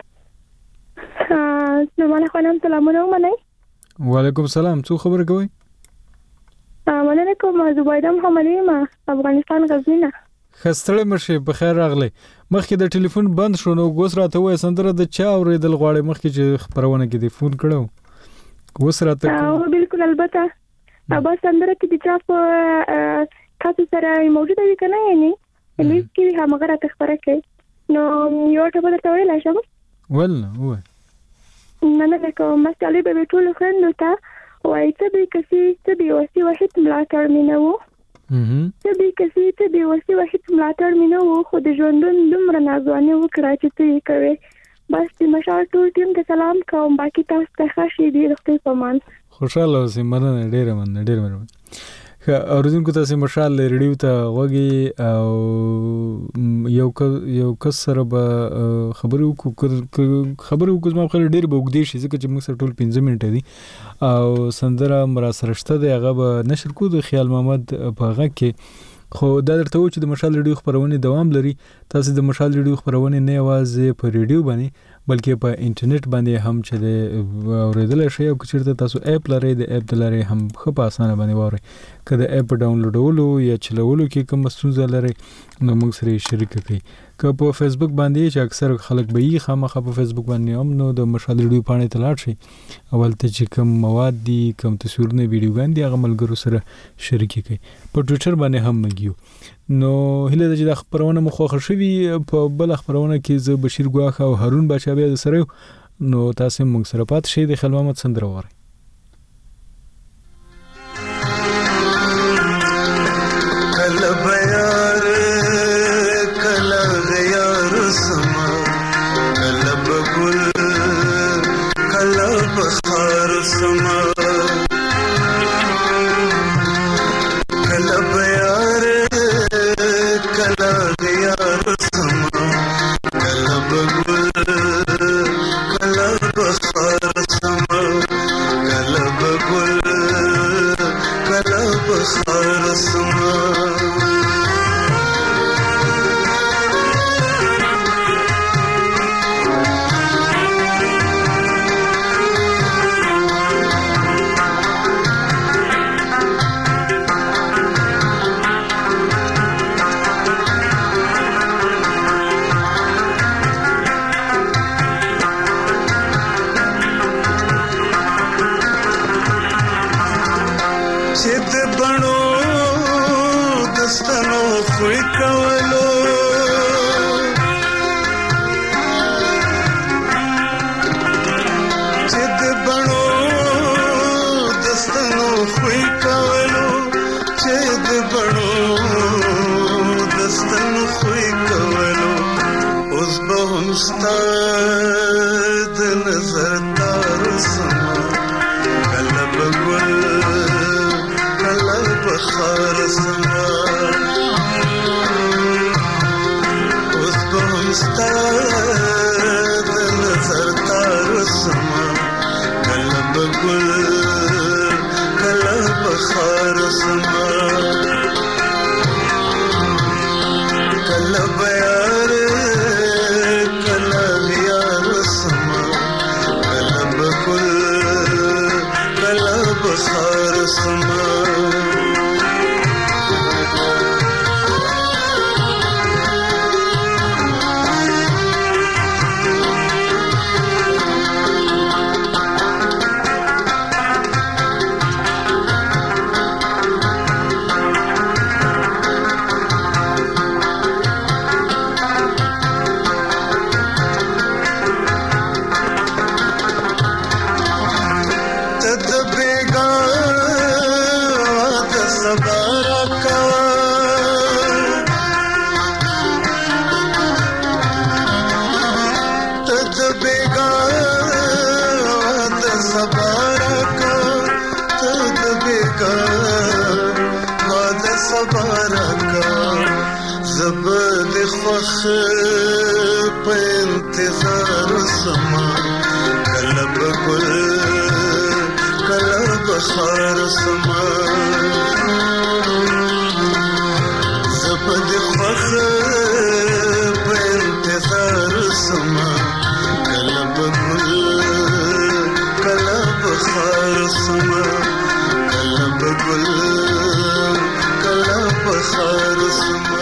السلام علیکم سلامونه منئ وعلیکم السلام څو خبر کوي مننه کوم زبیده محمد ما افغانستان غزنی خستړی مشه په خیر راغلی مخکې د ټلیفون بند شو نو ګوس راته وای سندره د چا اوریدل غواړي مخکې چې خبرونه کې دی فون کړو ګوس راته او بالکل البته ابا سندره کې د چا په تاسو سره موجوده وي کنه یعنی لیست کې هم غره تخبره کوي نو یو ټبه ته ویل شم ول وای مننه کوم مسالې به ټول خوند ته وای ته به کسي ته به وسی واحد ملاکر مينو ته به کسي ته به وسی واحد ملاکر مينو خو د ژوندون دومره نازوانه وکړه چې ته یې کوي بس د مشال ټول ټیم ته سلام کوم باقي تاسو ته ښه دی رختي پمان خوشاله اوسې مننه ډېر مننه ډېر مننه اوریدونکو تاسو مشال ریډیو ته وګي او یو یو کس سره به خبرو خبرو کوم خبر ډیر به وګدي شي ځکه چې موږ سره ټول پنځه منټه دي او سندره مرا سره شته دی هغه به نشر کو د خیال محمد په هغه کې خو دا درته و چې د مشال ریډیو خبرونه دوام لري تاسو د مشال ریډیو خبرونه نه یوازې په ریډیو باندې بلکې په انټرنیټ باندې هم چې اوریدل شي او چې تاسو اپ لرئ د اپ لري هم خو په اسانه باندې وره کله اپ ډاونلوډولو یا چلولو کې کوم ستونزه لري نو موږ سره شریک کړئ که په فیسبوک باندې چې اکثر خلک به یې خامخا په فیسبوک باندې هم نو د مشال ریډیو باندې تلاړ شي اول ته چې کوم مواد دي کوم تصویرونه ویډیوګان دي هغه ملګرو سره شریک کړئ په ټوئیټر باندې هم مګیو نو هله د خبرونه مخوخه شوی په بل خبرونه کې ز بشیر ګواخه او هارون بچا بیا سره نو تاسو موږ سره پات شي د خلوت محمد سندره وره کله بیار کله غیار سما کله بګل کله بخار سما کله بیار کله غیار سما کله بګل کله بخار سما کله بګل کله بخار سما استاد نظر دار سما کله بګل کله بخار سما اوس به استاد نظر دار سما کله بګل کله بخار سما کله بیار کله یار سما کله بګل د بیګا د سبارا کا ته د بیګا د سبارا کا زبد خوخ په انتظار سما کلب ګل کلب خار سما زبد خوخ په انتظار سما کلب ګل کلب خار سما کلب ګل کلب خار سما.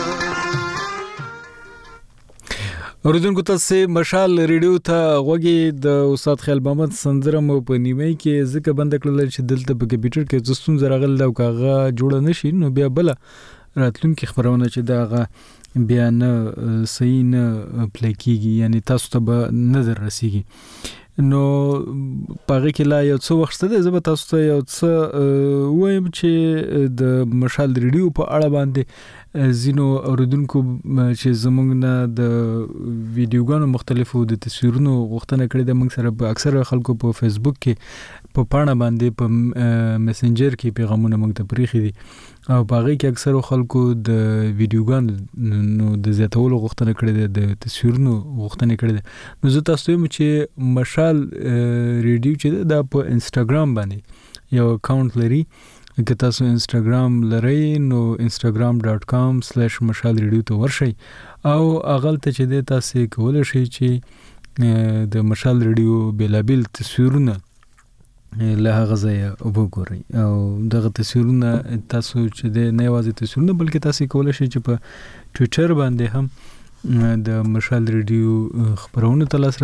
اوریدونکو تاسو مشال ریډیو ته غوږی د استاد خیال محمد سندره مو په نیمه کې ځکه بند کړل چې دلته په کمپیوټر کې زستون زراغل دا کاغه جوړ نشي نو بیا بل راتلونکي خبرونه چې دا بیا نه صحیح نه پلیکيږي یعنی تاسو ته به نظر رسیږي نو پاره کې لا یو څو وخت ده زه به تاسو ته یو څه وایم چې د مشال ریډیو په اړه باندې زینو اوریدونکو چې زمونږ نه د ویډیوګانو مختلفو د تصویرونو غوښتنه کړې ده موږ سره په اکثره خلکو په فیسبوک کې په پاڼه باندې په میسنجر کې پیغامونه موږ ته پریخي دي او باغې کې اکثره خلکو د ویډیوګانو نو د زیاتولو غوښتنه کړې ده د تصویرونو غوښتنه کړې ده نو زه تاسو ته چې مشال ریډیو چې دا په انستګرام باندې یو اکاونټ لري که تاسو انستګرام لرئ نو instagram dot com slash مشال ریډیو ته ورشئ او اغل ته چې د تاسو کولای شئ چې د مشال ریډیو بلابل تصویرونه له هغه ځای وګورئ او دغه تصویرونه تاسو چې د نه یوازې تصویرونه بلکې تاسو کولای شئ چې په ټوئیټر باندې هم د مشال ریډیو خبرونه تل